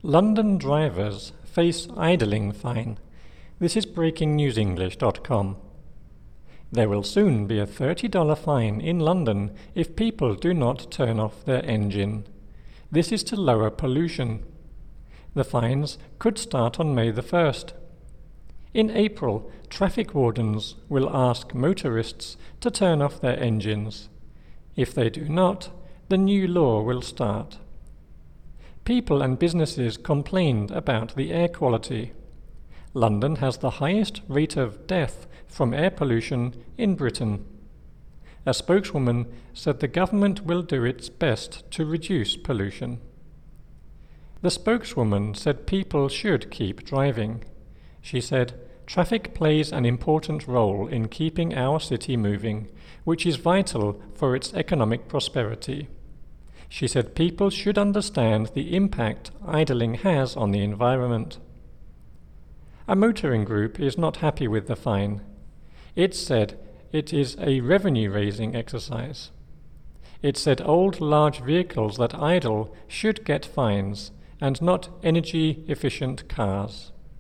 London drivers face idling fine. This is breakingnewsenglish.com. There will soon be a $30 fine in London if people do not turn off their engine. This is to lower pollution. The fines could start on May the 1st. In April, traffic wardens will ask motorists to turn off their engines. If they do not, the new law will start. People and businesses complained about the air quality. London has the highest rate of death from air pollution in Britain. A spokeswoman said the government will do its best to reduce pollution. The spokeswoman said people should keep driving. She said, "Traffic plays an important role in keeping our city moving, which is vital for its economic prosperity." She said people should understand the impact idling has on the environment. A motoring group is not happy with the fine. It said it is a revenue-raising exercise. It said old large vehicles that idle should get fines and not energy-efficient cars.